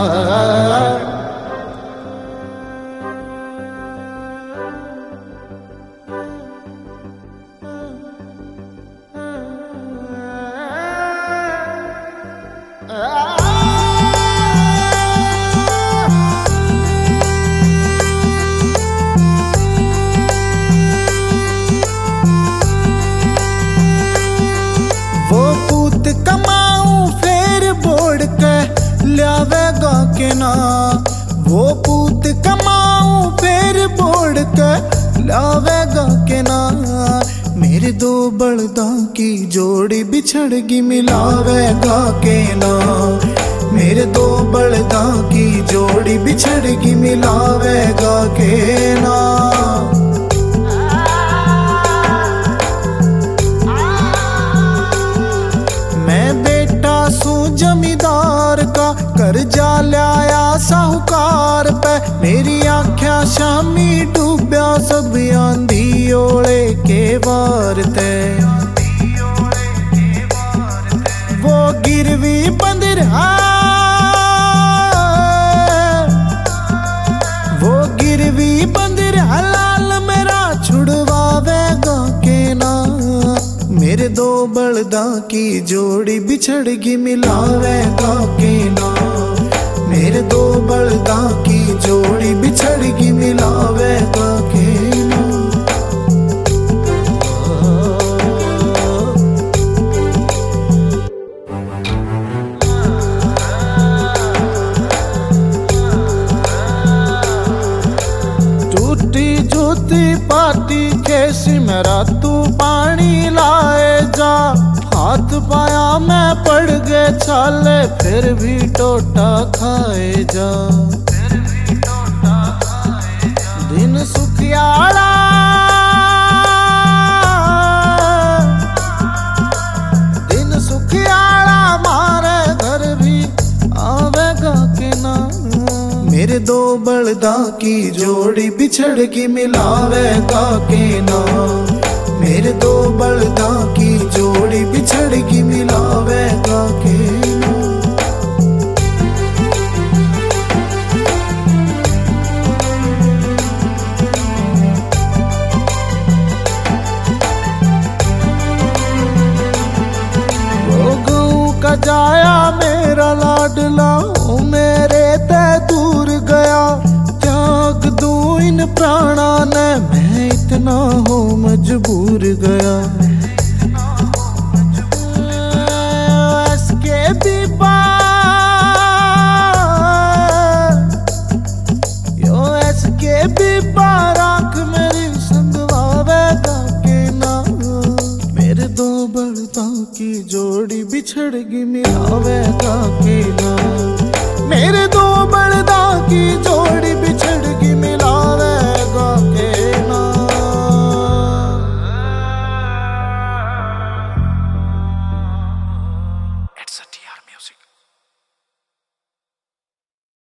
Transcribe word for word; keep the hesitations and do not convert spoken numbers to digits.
ल्यावेगा के ना वो पूत कमाऊं फिर बोड़ के लावेगा के ना। मेरे दो बलदा की जोड़ी बिछड़गी मिलावेगा के ना। मेरे दो बलदा की जोड़ी बिछड़गी मिलावेगा के ना। मैं बेटा सू जमींदार का कर्जा लिया साहूकार पे। मेरी आख्या शामी डूब्या सब आंधी ओले के वार ते। वो गिरवी बंद रहा वो गिरवी बंद रहा लाल मेरा छुड़वावेगा के ना। मेरे दो बलदा की जोड़ी बिछड़गी मिलावेगा के ना। मेरे दो बलदा की जोड़ी बिछड़गी मिलावेगा के ना। टूटी जूती पाटी कैसी मेरा तू पानी लाए जा। हाथ पाया मैं पड़ गए छाले फिर भी टोटा खाए जा। दिन सुखियाला दिन सुखियाला मारे घर भी आवेगा के ना। मेरे दो बलदा की जोड़ी बिछड़गी मिलावेगा के ना। मेरे दो बलदा की जोड़ी बिछड़गी मिलावेगा के ना। वो गऊ का जाया मेरा लाडला मेरे ते दूर गया। त्याग दूं इन प्राणा ने मैं इतना हो मजबूर गया। इसके भी यो इसके भी बार आँख मेरी संगवावेगा के ना। मेरे दो बलदा की जोड़ी बिछड़गी मिलावेगा के ना। मेरे दो बलदा की